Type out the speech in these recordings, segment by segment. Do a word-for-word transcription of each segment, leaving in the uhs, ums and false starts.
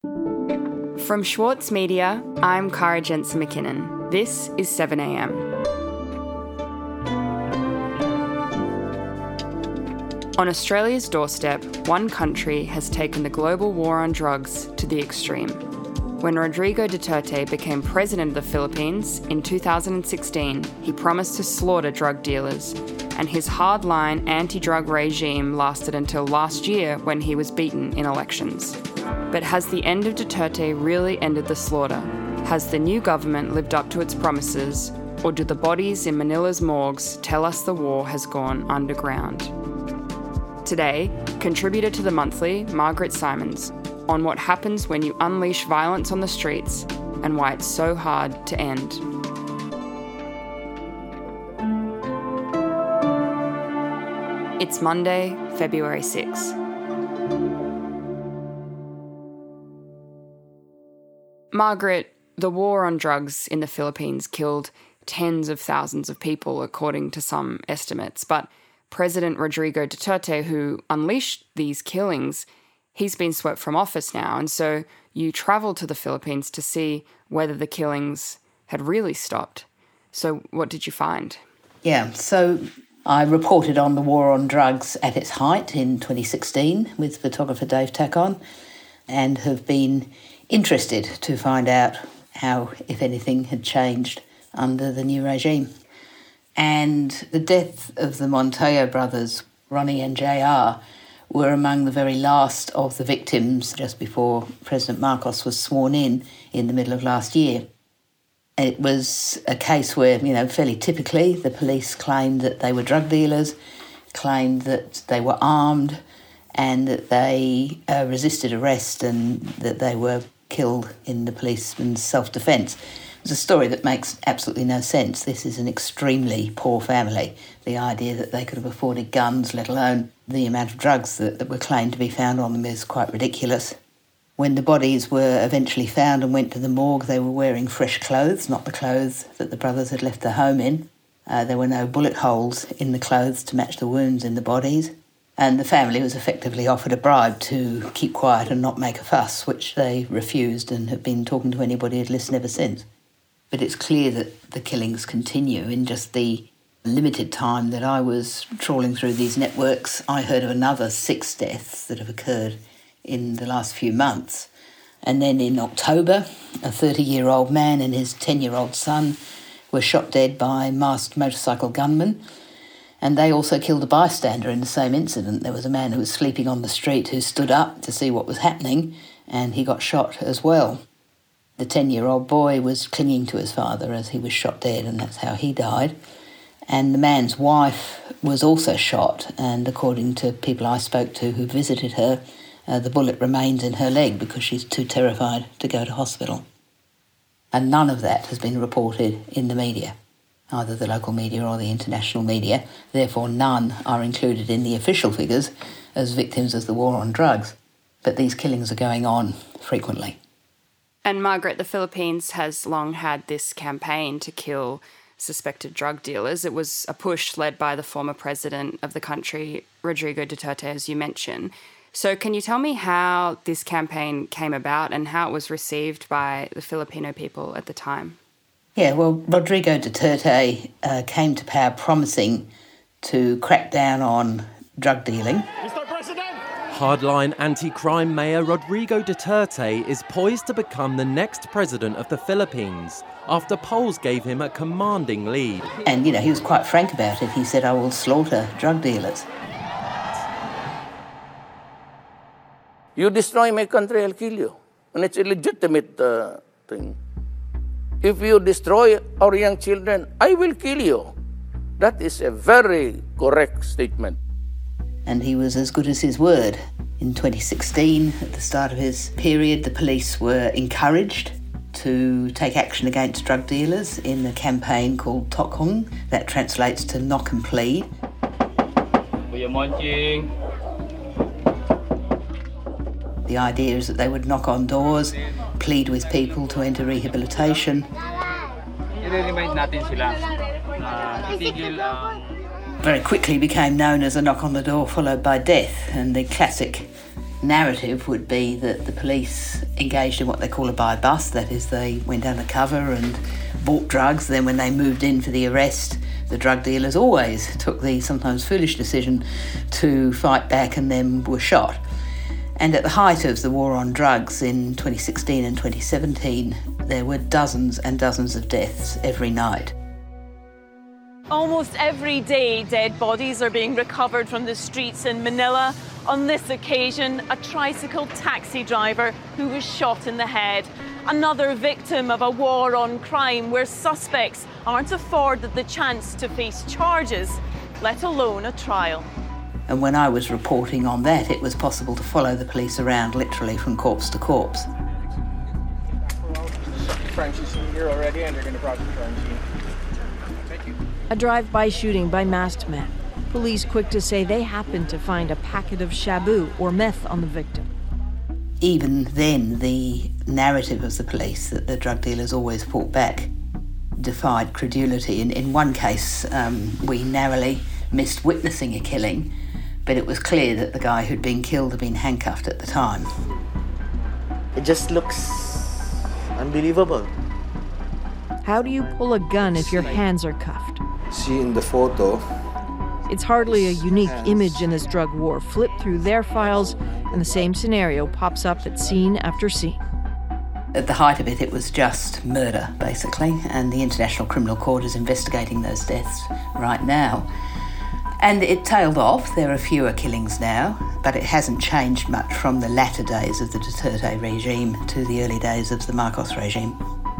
From Schwartz Media, I'm Kara Jensen McKinnon. This is seven a m. On Australia's doorstep, one country has taken the global war on drugs to the extreme. When Rodrigo Duterte became president of the Philippines in two thousand sixteen, he promised to slaughter drug dealers, and his hardline anti-drug regime lasted until last year when he was beaten in elections. But has the end of Duterte really ended the slaughter? Has the new government lived up to its promises, or do the bodies in Manila's morgues tell us the war has gone underground? Today, contributor to The Monthly, Margaret Simons, on what happens when you unleash violence on the streets and why it's so hard to end. It's Monday, February sixth. Margaret, the war on drugs in the Philippines killed tens of thousands of people, according to some estimates. But President Rodrigo Duterte, who unleashed these killings, he's been swept from office now. And so you travelled to the Philippines to see whether the killings had really stopped. So what did you find? Yeah, so I reported on the war on drugs at its height in twenty sixteen with photographer Dave Tacon, and have been interested to find out how, if anything, had changed under the new regime. And the death of the Montoya brothers, Ronnie and J R, were among the very last of the victims just before President Marcos was sworn in in the middle of last year. It was a case where, you know, fairly typically, the police claimed that they were drug dealers, claimed that they were armed, and that they uh, resisted arrest and that they were killed in the policeman's self-defence. It's a story that makes absolutely no sense. This is an extremely poor family. The idea that they could have afforded guns, let alone the amount of drugs that, that were claimed to be found on them, is quite ridiculous. When the bodies were eventually found and went to the morgue, they were wearing fresh clothes, not the clothes that the brothers had left their home in. Uh, there were no bullet holes in the clothes to match the wounds in the bodies. And the family was effectively offered a bribe to keep quiet and not make a fuss, which they refused and have been talking to anybody who'd listened ever since. But it's clear that the killings continue. In just the limited time that I was trawling through these networks, I heard of another six deaths that have occurred in the last few months. And then in October, a thirty-year-old man and his ten-year-old son were shot dead by masked motorcycle gunmen. And they also killed a bystander in the same incident. There was a man who was sleeping on the street who stood up to see what was happening, and he got shot as well. The ten-year-old boy was clinging to his father as he was shot dead, and that's how he died. And the man's wife was also shot, and according to people I spoke to who visited her, uh, the bullet remains in her leg because she's too terrified to go to hospital. And none of that has been reported in the media, either the local media or the international media. Therefore, none are included in the official figures as victims of the war on drugs. But these killings are going on frequently. And Margaret, the Philippines has long had this campaign to kill suspected drug dealers. It was a push led by the former president of the country, Rodrigo Duterte, as you mentioned. So can you tell me how this campaign came about and how it was received by the Filipino people at the time? Yeah, well, Rodrigo Duterte uh, came to power promising to crack down on drug dealing. Mister President! Hardline anti-crime Mayor Rodrigo Duterte is poised to become the next president of the Philippines after polls gave him a commanding lead. And, you know, he was quite frank about it. He said, I will slaughter drug dealers. You destroy my country, I'll kill you. And it's a legitimate uh, thing. If you destroy our young children, I will kill you. That is a very correct statement. And he was as good as his word. In twenty sixteen, at the start of his period, the police were encouraged to take action against drug dealers in a campaign called Tokhong. That translates to knock and plead. The idea is that they would knock on doors, plead with people to enter rehabilitation. Very quickly became known as a knock on the door followed by death, and the classic narrative would be that the police engaged in what they call a buy-bust, that is, they went undercover and bought drugs. Then when they moved in for the arrest, the drug dealers always took the sometimes foolish decision to fight back and then were shot. And at the height of the war on drugs in twenty sixteen and twenty seventeen, there were dozens and dozens of deaths every night. Almost every day, dead bodies are being recovered from the streets in Manila. On this occasion, a tricycle taxi driver who was shot in the head. Another victim of a war on crime where suspects aren't afforded the chance to face charges, let alone a trial. And when I was reporting on that, it was possible to follow the police around literally from corpse to corpse. Crime scene here already, and they're going to process the crime scene. Thank you. A drive-by shooting by masked men. Police quick to say they happened to find a packet of shabu or meth on the victim. Even then, the narrative of the police that the drug dealers always fought back defied credulity. In, in one case, um, we narrowly missed witnessing a killing, but it was clear that the guy who'd been killed had been handcuffed at the time. It just looks unbelievable. How do you pull a gun if your hands are cuffed? See in the photo. It's hardly a unique image in this drug war. Flip through their files, and the same scenario pops up at scene after scene. At the height of it, it was just murder, basically, and the International Criminal Court is investigating those deaths right now. And it tailed off. There are fewer killings now, but it hasn't changed much from the latter days of the Duterte regime to the early days of the Marcos regime.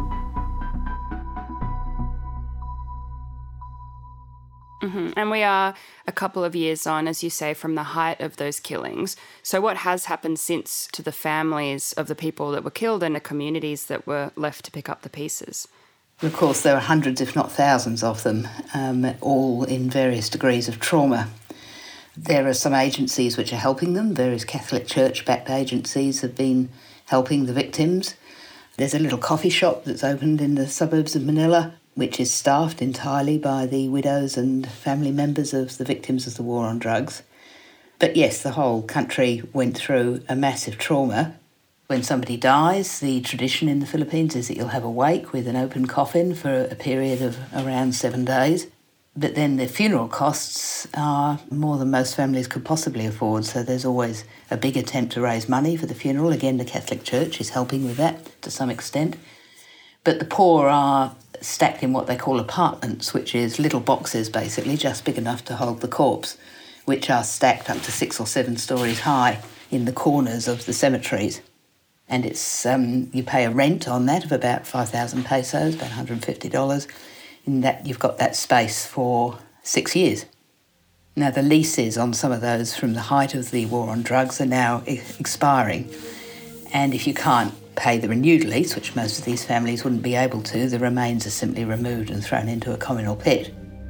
Mm-hmm. And we are a couple of years on, as you say, from the height of those killings. So what has happened since to the families of the people that were killed and the communities that were left to pick up the pieces? Of course, there are hundreds, if not thousands of them, um, all in various degrees of trauma. There are some agencies which are helping them. Various Catholic Church-backed agencies have been helping the victims. There's a little coffee shop that's opened in the suburbs of Manila, which is staffed entirely by the widows and family members of the victims of the war on drugs. But yes, the whole country went through a massive trauma. When somebody dies, the tradition in the Philippines is that you'll have a wake with an open coffin for a period of around seven days. But then the funeral costs are more than most families could possibly afford, so there's always a big attempt to raise money for the funeral. Again, the Catholic Church is helping with that to some extent. But the poor are stacked in what they call apartments, which is little boxes basically, just big enough to hold the corpse, which are stacked up to six or seven stories high in the corners of the cemeteries. And it's um, you pay a rent on that of about five thousand pesos, about one hundred fifty dollars. In that you've got that space for six years. Now the leases on some of those from the height of the war on drugs are now e- expiring. And if you can't pay the renewed lease, which most of these families wouldn't be able to, the remains are simply removed and thrown into a communal pit.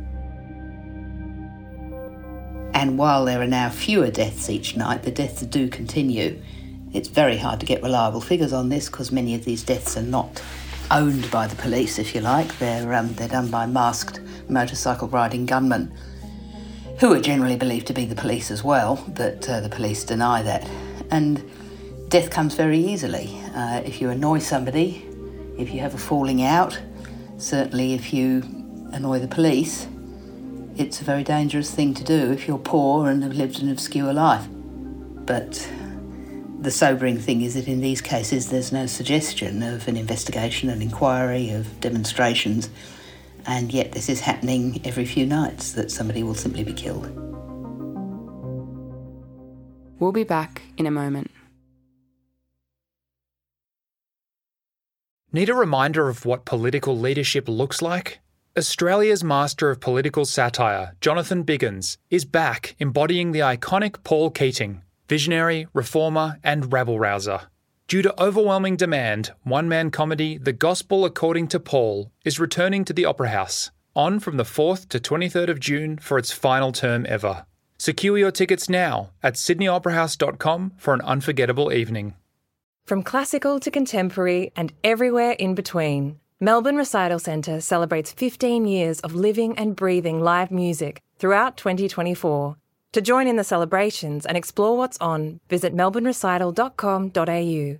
And while there are now fewer deaths each night, the deaths do continue. It's very hard to get reliable figures on this because many of these deaths are not owned by the police, if you like. They're, um, they're done by masked motorcycle-riding gunmen, who are generally believed to be the police as well, but uh, the police deny that. And death comes very easily. Uh, if you annoy somebody, if you have a falling out, certainly if you annoy the police, it's a very dangerous thing to do if you're poor and have lived an obscure life. But the sobering thing is that in these cases there's no suggestion of an investigation, an inquiry, of demonstrations, and yet this is happening every few nights, that somebody will simply be killed. We'll be back in a moment. Need a reminder of what political leadership looks like? Australia's master of political satire, Jonathan Biggins, is back embodying the iconic Paul Keating, visionary, reformer and rabble-rouser. Due to overwhelming demand, one-man comedy The Gospel According to Paul is returning to the Opera House, on from the fourth to twenty-third of June for its final term ever. Secure your tickets now at sydney opera house dot com for an unforgettable evening. From classical to contemporary and everywhere in between, Melbourne Recital Centre celebrates fifteen years of living and breathing live music throughout twenty twenty-four. To join in the celebrations and explore what's on, visit melbourne recital dot com dot a u.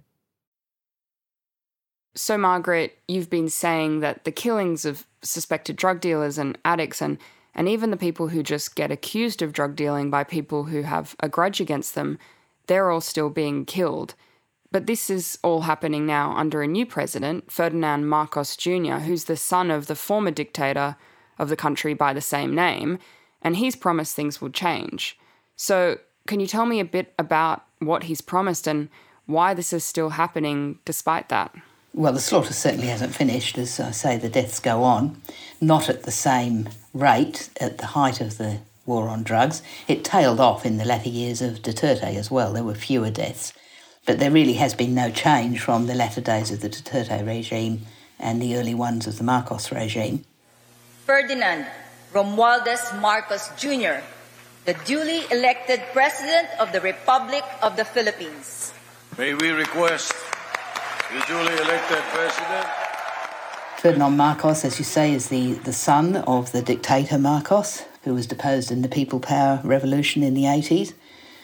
So, Margaret, you've been saying that the killings of suspected drug dealers and addicts and, and even the people who just get accused of drug dealing by people who have a grudge against them, they're all still being killed. But this is all happening now under a new president, Ferdinand Marcos Junior, who's the son of the former dictator of the country by the same name, and he's promised things will change. So can you tell me a bit about what he's promised and why this is still happening despite that? Well, the slaughter certainly hasn't finished. As I say, the deaths go on, not at the same rate at the height of the war on drugs. It tailed off in the latter years of Duterte as well. There were fewer deaths. But there really has been no change from the latter days of the Duterte regime and the early ones of the Marcos regime. Ferdinand Romualdez Marcos Junior, the duly elected President of the Republic of the Philippines. May we request the duly elected President. Ferdinand Marcos, as you say, is the, the son of the dictator Marcos, who was deposed in the People Power Revolution in the eighties.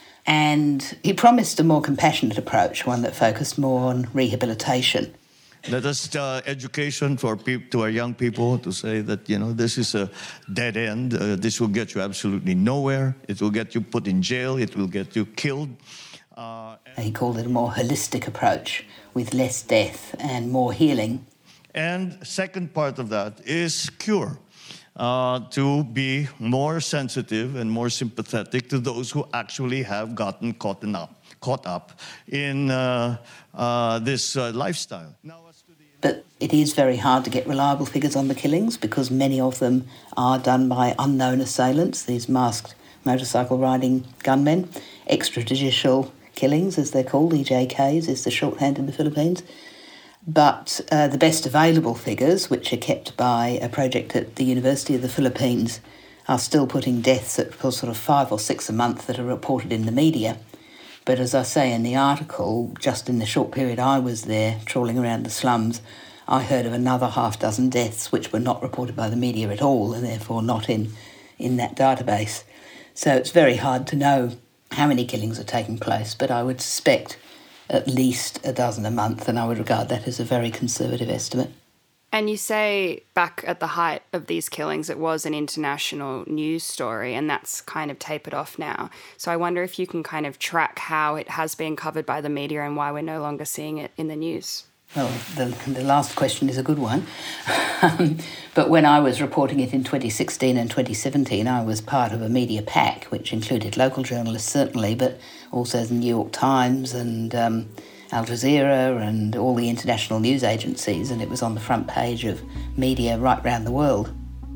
And he promised a more compassionate approach, one that focused more on rehabilitation. Let us uh, education for peop- to our young people to say that, you know, this is a dead end. Uh, this will get you absolutely nowhere. It will get you put in jail. It will get you killed. Uh, he called it a more holistic approach with less death and more healing. And second part of that is cure. Uh, to be more sensitive and more sympathetic to those who actually have gotten caught up, caught up in uh, uh, this uh, lifestyle. But it is very hard to get reliable figures on the killings because many of them are done by unknown assailants, these masked motorcycle riding gunmen. Extrajudicial killings, as they're called, E J Ks is the shorthand in the Philippines. But uh, the best available figures, which are kept by a project at the University of the Philippines, are still putting deaths at sort of five or six a month that are reported in the media. But as I say in the article, just in the short period I was there trawling around the slums, I heard of another half dozen deaths which were not reported by the media at all and therefore not in, in that database. So it's very hard to know how many killings are taking place, but I would suspect at least a dozen a month, and I would regard that as a very conservative estimate. And you say back at the height of these killings, it was an international news story, and that's kind of tapered off now. So I wonder if you can kind of track how it has been covered by the media and why we're no longer seeing it in the news. Well, the, the last question is a good one. But when I was reporting it in twenty sixteen and twenty seventeen, I was part of a media pack, which included local journalists, certainly, but also the New York Times and um, Al Jazeera and all the international news agencies, and it was on the front page of media right round the world.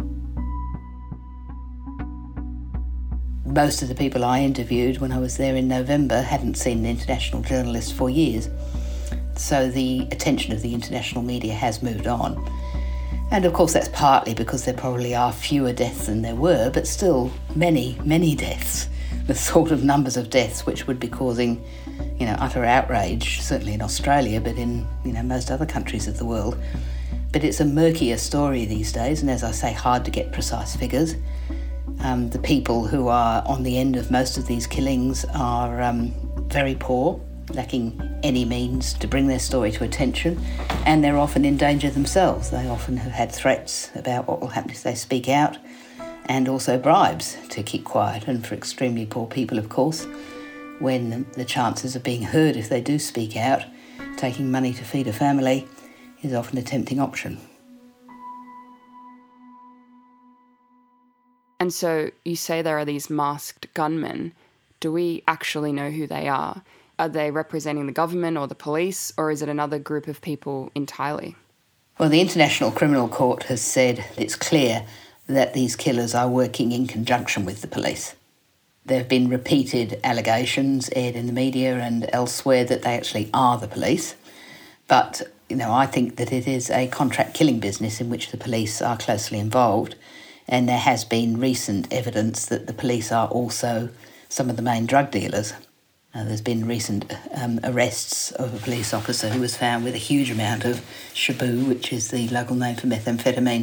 Most of the people I interviewed when I was there in November hadn't seen an international journalist for years. So the attention of the international media has moved on. And of course that's partly because there probably are fewer deaths than there were, but still many, many deaths. The sort of numbers of deaths which would be causing, you know, utter outrage, certainly in Australia, but in, you know, most other countries of the world. But it's a murkier story these days, and as I say, hard to get precise figures. Um, the people who are on the end of most of these killings are um, very poor, lacking any means to bring their story to attention, and they're often in danger themselves. They often have had threats about what will happen if they speak out, and also bribes to keep quiet. And for extremely poor people, of course, when the chances of being heard if they do speak out, taking money to feed a family is often a tempting option. And so you say there are these masked gunmen. Do we actually know who they are? Are they representing the government or the police, or is it another group of people entirely? Well, the International Criminal Court has said it's clear that these killers are working in conjunction with the police. There have been repeated allegations aired in the media and elsewhere that they actually are the police. But, you know, I think that it is a contract killing business in which the police are closely involved. And there has been recent evidence that the police are also some of the main drug dealers. Uh, there's been recent um, arrests of a police officer who was found with a huge amount of shabu, which is the local name for methamphetamine.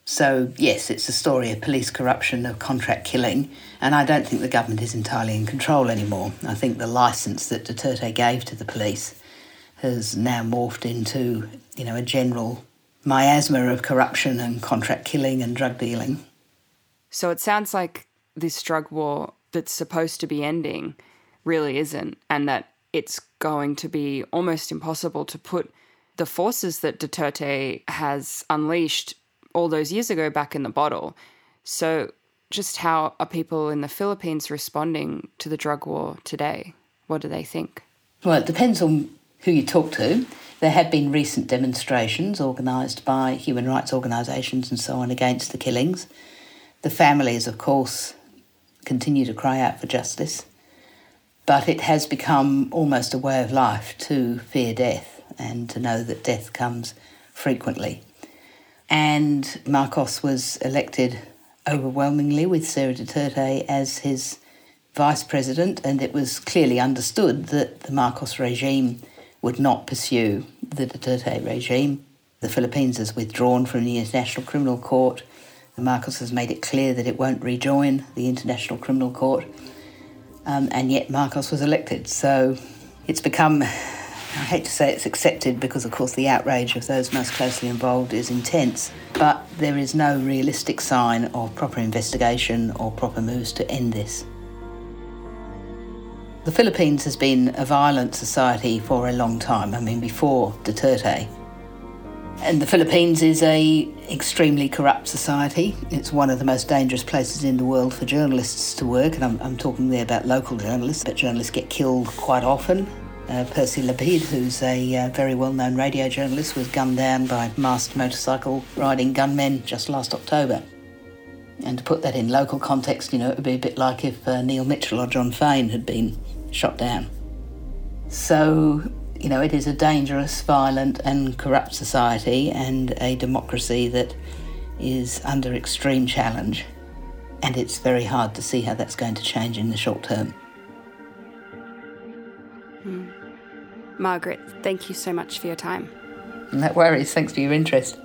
So, yes, it's a story of police corruption, of contract killing, and I don't think the government is entirely in control anymore. I think the licence that Duterte gave to the police has now morphed into, you know, a general miasma of corruption and contract killing and drug dealing. So it sounds like this drug war that's supposed to be ending really isn't, and that it's going to be almost impossible to put the forces that Duterte has unleashed all those years ago back in the bottle. So just how are people in the Philippines responding to the drug war today? What do they think? Well, it depends on who you talk to. There have been recent demonstrations organised by human rights organisations and so on against the killings. The families, of course, continue to cry out for justice. But it has become almost a way of life to fear death and to know that death comes frequently. And Marcos was elected overwhelmingly with Sara Duterte as his vice president, and it was clearly understood that the Marcos regime would not pursue the Duterte regime. The Philippines has withdrawn from the International Criminal Court. Marcos has made it clear that it won't rejoin the International Criminal Court, um, and yet Marcos was elected. So it's become, I hate to say it's accepted because, of course, the outrage of those most closely involved is intense, but there is no realistic sign of proper investigation or proper moves to end this. The Philippines has been a violent society for a long time, I mean, before Duterte. And the Philippines is a extremely corrupt society. It's one of the most dangerous places in the world for journalists to work, and I'm, I'm talking there about local journalists, but journalists get killed quite often. Uh, Percy Lapid, who's a uh, very well-known radio journalist, was gunned down by masked motorcycle-riding gunmen just last October. And to put that in local context, you know, it would be a bit like if uh, Neil Mitchell or John Fane had been shot down. So, you know, it is a dangerous, violent and corrupt society and a democracy that is under extreme challenge. And it's very hard to see how that's going to change in the short term. Hmm. Margaret, thank you so much for your time. No worries, thanks for your interest.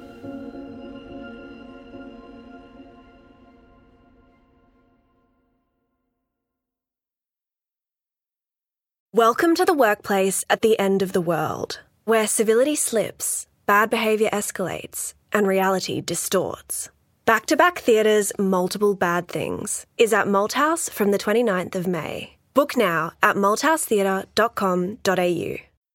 Welcome to the workplace at the end of the world, where civility slips, bad behaviour escalates, and reality distorts. Back-to-Back Theatre's Multiple Bad Things is at Malthouse from the twenty-ninth of May. Book now at malthouse theatre dot com dot a u.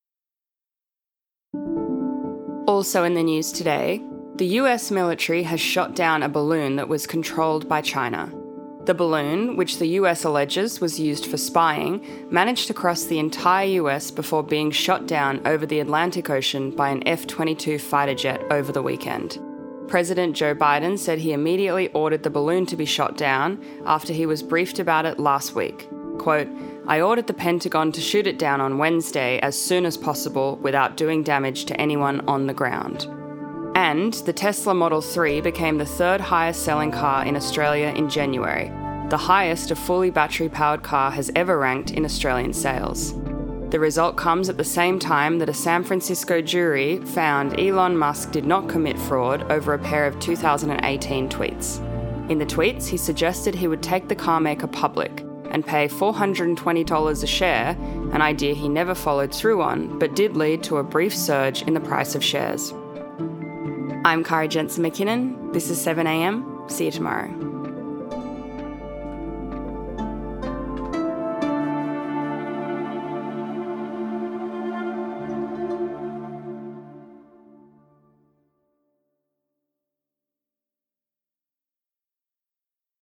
Also in the news today, the U S military has shot down a balloon that was controlled by China. The balloon, which the U S alleges was used for spying, managed to cross the entire U S before being shot down over the Atlantic Ocean by an F twenty-two fighter jet over the weekend. President Joe Biden said he immediately ordered the balloon to be shot down after he was briefed about it last week. Quote, "I ordered the Pentagon to shoot it down on Wednesday as soon as possible without doing damage to anyone on the ground." And the Tesla Model three became the third highest selling car in Australia in January, the highest a fully battery-powered car has ever ranked in Australian sales. The result comes at the same time that a San Francisco jury found Elon Musk did not commit fraud over a pair of two thousand eighteen tweets. In the tweets, he suggested he would take the car maker public and pay four hundred twenty dollars a share, an idea he never followed through on, but did lead to a brief surge in the price of shares. I'm Kari Jensen McKinnon. This is seven a m. See you tomorrow.